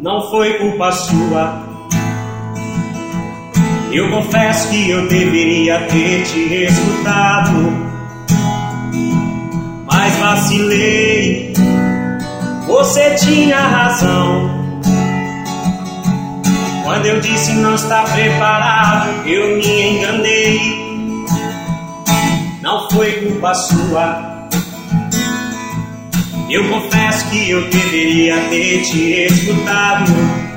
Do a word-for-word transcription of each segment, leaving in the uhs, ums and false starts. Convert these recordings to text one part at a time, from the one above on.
não foi culpa sua. Eu confesso que eu deveria ter te escutado, mas vacilei, você tinha razão. Quando eu disse não está preparado, eu me enganei. Não foi culpa sua. Eu confesso que eu deveria ter te escutado,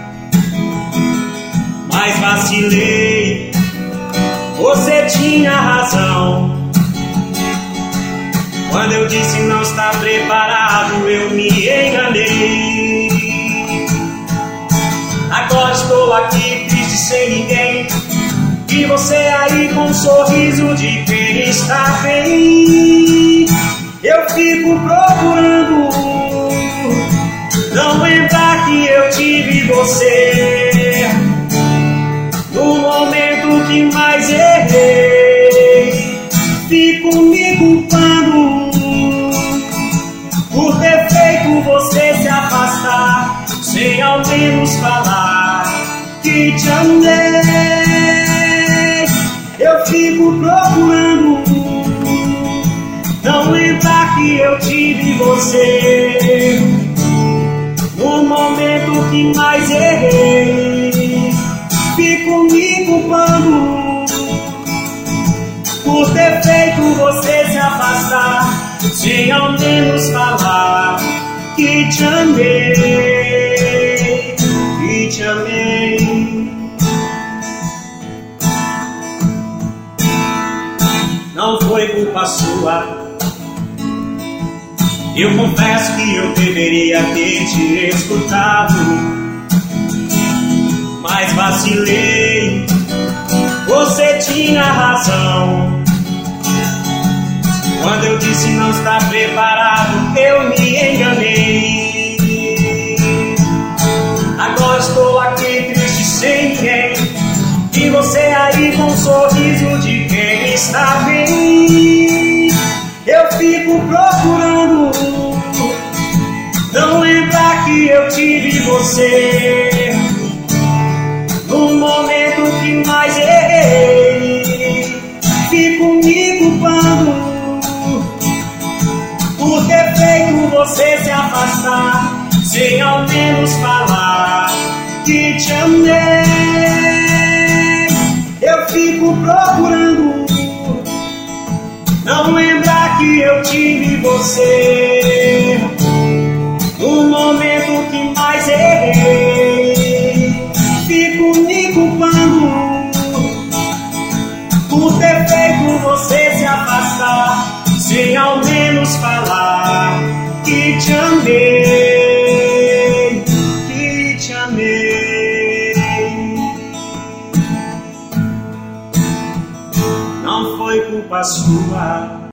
mas vacilei, você tinha razão. Quando eu disse não está preparado, eu me enganei. Agora estou aqui triste sem ninguém, e você aí com um sorriso de quem está bem. Eu fico procurando não lembrar que eu tive você no momento que mais errei. Fico me culpando por ter feito você se afastar, sem ao menos falar que te amei. Eu fico procurando não lembrar que eu tive você no momento que mais errei. Fico me culpando por ter feito você se afastar, sem ao menos falar que te amei, que te amei. Não foi culpa sua. Eu confesso que eu deveria ter te escutado, mas vacilei, você tinha razão. Quando eu disse não está preparado, eu me enganei. Agora estou aqui triste sem ninguém, e você aí com um sorriso de quem está bem. Eu fico procurando não lembrar que eu tive você no momento que mais errei. Fico me culpando por ter feito você se afastar, sem ao menos falar que te amei. Eu fico procurando não lembrar que eu tive você no momento que mais errei. Fico me culpando por ter feito você se afastar, sem ao menos falar que te amei, que te amei. Não foi culpa sua.